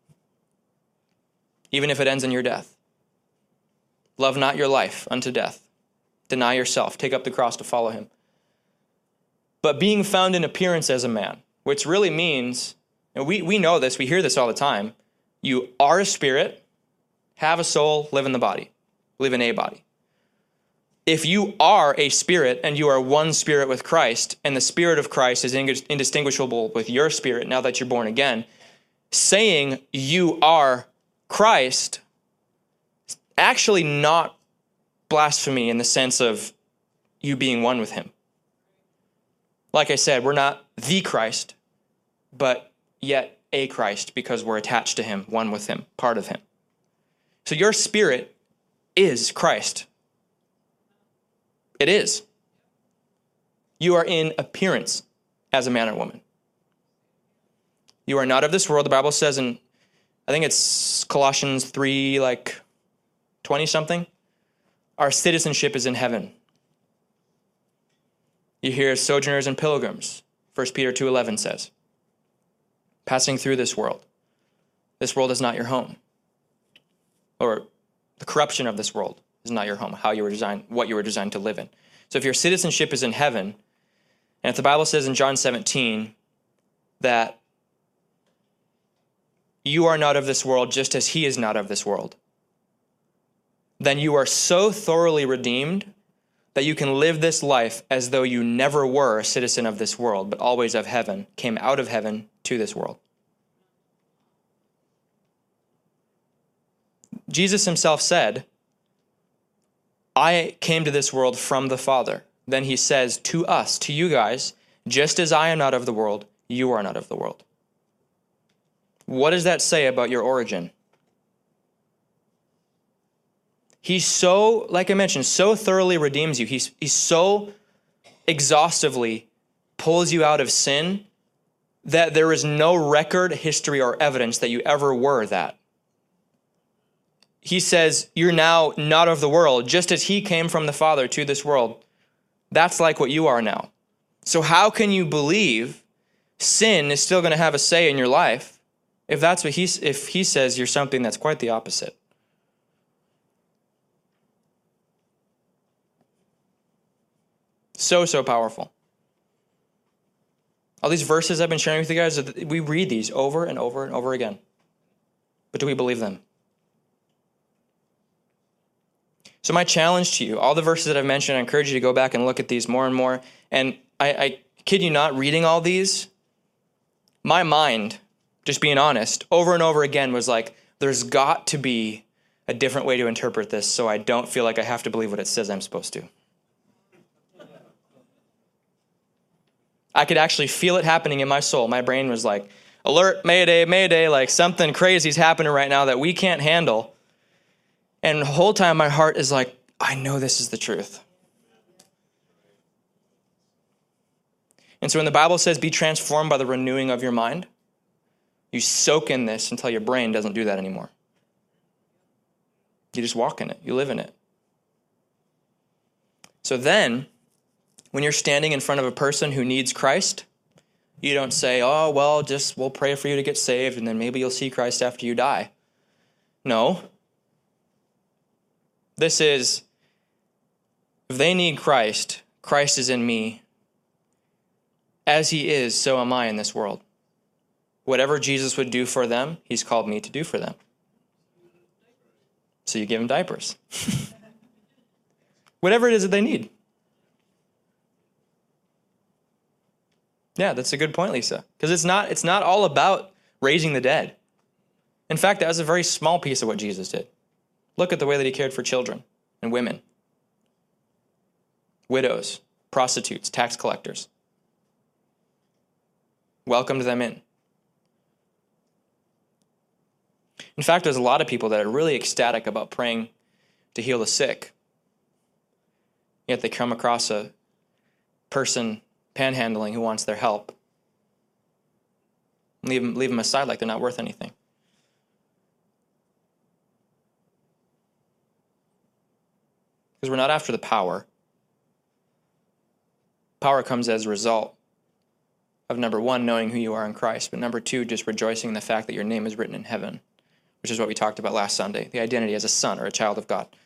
Even if it ends in your death. Love not your life unto death. Deny yourself. Take up the cross to follow him. But being found in appearance as a man, which really means, and we know this, we hear this all the time, you are a spirit, have a soul, live in the body, live in a body. If you are a spirit and you are one spirit with Christ, and the spirit of Christ is indistinguishable with your spirit now that you're born again, saying you are Christ actually not blasphemy in the sense of you being one with him. Like I said, we're not the Christ, but yet a Christ because we're attached to him, one with him, part of him. So your spirit is Christ. It is. You are in appearance as a man or woman. You are not of this world. The Bible says in, I think it's Colossians 3, 20 something. Our citizenship is in heaven. You hear sojourners and pilgrims. 1 Peter 2:11 says, passing through this world. This world is not your home. Or the corruption of this world is not your home, what you were designed to live in. So if your citizenship is in heaven, and if the Bible says in John 17 that you are not of this world just as he is not of this world, then you are so thoroughly redeemed that you can live this life as though you never were a citizen of this world, but always of heaven, came out of heaven to this world. Jesus himself said, I came to this world from the Father. Then he says to us, to you guys, just as I am not of the world, you are not of the world. What does that say about your origin? He so, like I mentioned, so thoroughly redeems you. He so exhaustively pulls you out of sin that there is no record, history, or evidence that you ever were that. He says, you're now not of the world, just as he came from the Father to this world. That's like what you are now. So how can you believe sin is still going to have a say in your life if that's what if he says you're something that's quite the opposite? So powerful. All these verses I've been sharing with you guys, we read these over and over and over again. But do we believe them? So my challenge to you, all the verses that I've mentioned, I encourage you to go back and look at these more and more. And I kid you not, reading all these, my mind, just being honest, over and over again was like, there's got to be a different way to interpret this so I don't feel like I have to believe what it says I'm supposed to. I could actually feel it happening in my soul. My brain was like, alert, mayday, mayday, like something crazy is happening right now that we can't handle. And the whole time my heart is like, I know this is the truth. And so when the Bible says be transformed by the renewing of your mind, you soak in this until your brain doesn't do that anymore. You just walk in it. You live in it. So then, when you're standing in front of a person who needs Christ, you don't say, oh, well, we'll pray for you to get saved and then maybe you'll see Christ after you die. No. This is, if they need Christ, Christ is in me. As he is, so am I in this world. Whatever Jesus would do for them, he's called me to do for them. So you give them diapers. Whatever it is that they need. Yeah, that's a good point, Lisa. Because it's not all about raising the dead. In fact, that was a very small piece of what Jesus did. Look at the way that he cared for children and women, widows, prostitutes, tax collectors. Welcomed them in. In fact, there's a lot of people that are really ecstatic about praying to heal the sick. Yet they come across a person panhandling who wants their help. Leave them aside like they're not worth anything. Because we're not after the power. Power comes as a result of, number one, knowing who you are in Christ, but number two, just rejoicing in the fact that your name is written in heaven, which is what we talked about last Sunday, the identity as a son or a child of God.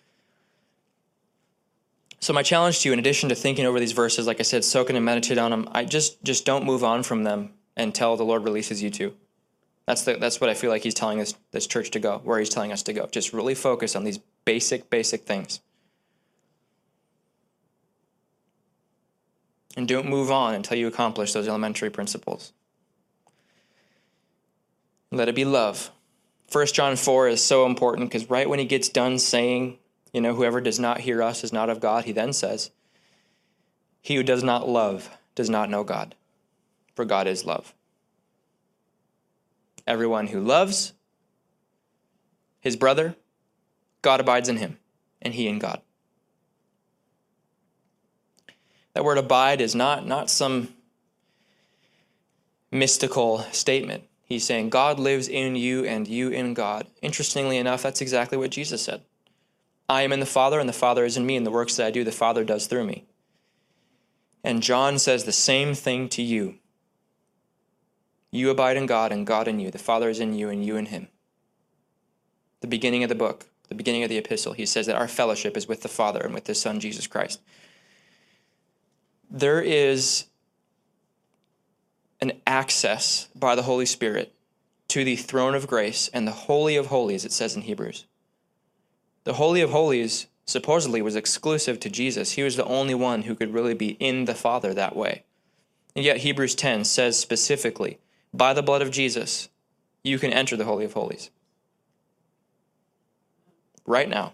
So my challenge to you, in addition to thinking over these verses, like I said, soak in and meditate on them, I just don't move on from them until the Lord releases you to. That's what I feel like he's telling this church to go, where he's telling us to go. Just really focus on these basic things. And don't move on until you accomplish those elementary principles. Let it be love. 1 John 4 is so important because right when he gets done saying, whoever does not hear us is not of God, he then says, he who does not love does not know God, for God is love. Everyone who loves his brother, God abides in him, and he in God. That word abide is not some mystical statement. He's saying God lives in you and you in God. Interestingly enough, that's exactly what Jesus said. I am in the Father, and the Father is in me, and the works that I do, the Father does through me. And John says the same thing to you. You abide in God, and God in you. The Father is in you, and you in him. The beginning of the book, the beginning of the epistle, he says that our fellowship is with the Father and with his Son, Jesus Christ. There is an access by the Holy Spirit to the throne of grace and the Holy of Holies, it says in Hebrews. The Holy of Holies supposedly was exclusive to Jesus. He was the only one who could really be in the Father that way. And yet Hebrews 10 says specifically, by the blood of Jesus, you can enter the Holy of Holies. Right now.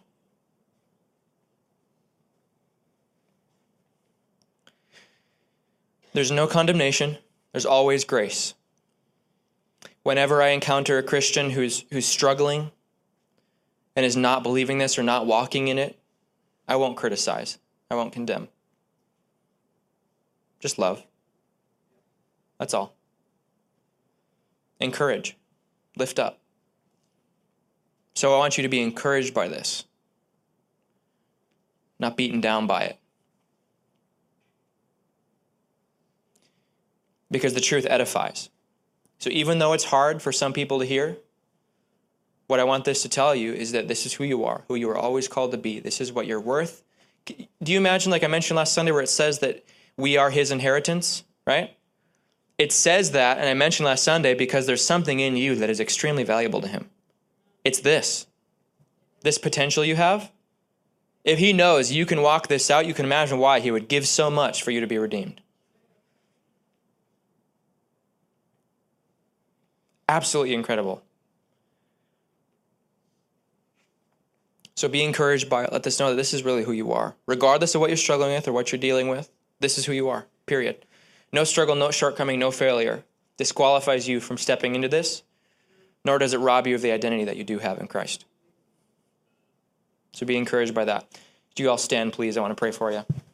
There's no condemnation. There's always grace. Whenever I encounter a Christian who's struggling and is not believing this or not walking in it, I won't criticize. I won't condemn. Just love. That's all. Encourage. Lift up. So I want you to be encouraged by this, not beaten down by it. Because the truth edifies. So even though it's hard for some people to hear, what I want this to tell you is that this is who you are always called to be. This is what you're worth. Do you imagine, like I mentioned last Sunday, where it says that we are his inheritance, right? It says that, and I mentioned last Sunday, because there's something in you that is extremely valuable to him. It's this potential you have. If he knows you can walk this out, you can imagine why he would give so much for you to be redeemed. Absolutely incredible. So be encouraged by it. Let us know that this is really who you are. Regardless of what you're struggling with or what you're dealing with, this is who you are, period. No struggle, no shortcoming, no failure disqualifies you from stepping into this, nor does it rob you of the identity that you do have in Christ. So be encouraged by that. Do you all stand, please? I want to pray for you.